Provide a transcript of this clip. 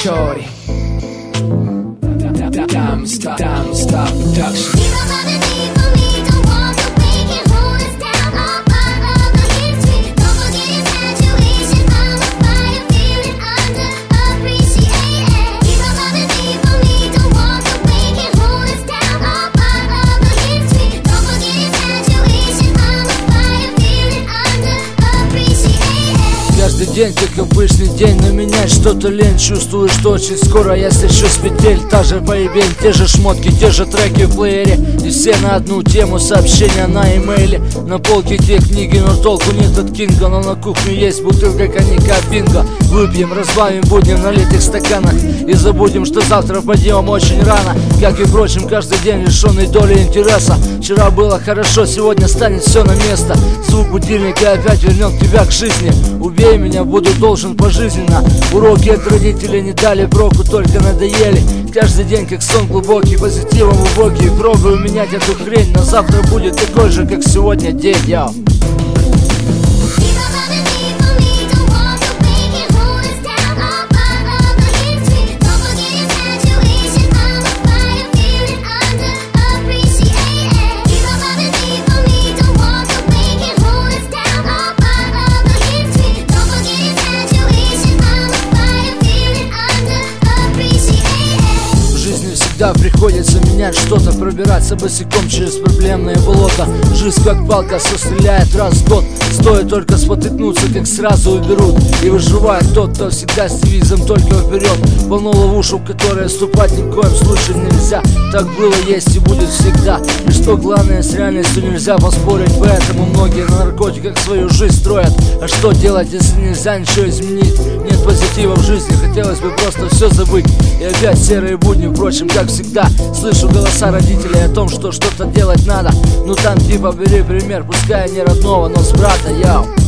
shorty. Diamond Star Production. Каждый день, как обычный день, но менять что-то лень. Чувствую, что очень скоро я слечу с петель. Та же поебень, те же шмотки, те же треки в плеере. И все на одну тему, сообщения на имейле. На полке те книги, но толку нет от Кинга. Но на кухню есть бутылка коньяка бинго. Выпьем, разбавим, будем на литых стаканах. И забудем, что завтра пойдем очень рано. Как и впрочем, каждый день лишенный доли интереса. Вчера было хорошо, сегодня станет все на место. Звук будильника опять вернет тебя к жизни. Убей меня, буду должен пожизненно. Уроки от родителей не дали проку, только надоели. Каждый день как сон глубокий, позитивом убогий. Пробую менять эту хрень, но завтра будет такой же, как сегодня день, я. Да, приходится менять что-то, пробираться босиком через проблемное болото. Жизнь как палка, все стреляет раз в год. Стоит только спотыкнуться, как сразу уберут. И выживает тот, кто всегда с девизом только вперед. Полно ловушек, в которые ступать ни в коем случае нельзя. Так было, есть и будет всегда. И что главное, с реальностью нельзя поспорить. Поэтому многие на наркотиках свою жизнь строят. А что делать, если нельзя ничего изменить? Нет позитива в жизни, хотелось бы просто все забыть. И опять серые будни, впрочем, как всегда. Слышу голоса родителей о том, что что-то делать надо. Ну там типа бери пример, пускай не родного, но с брата, яу.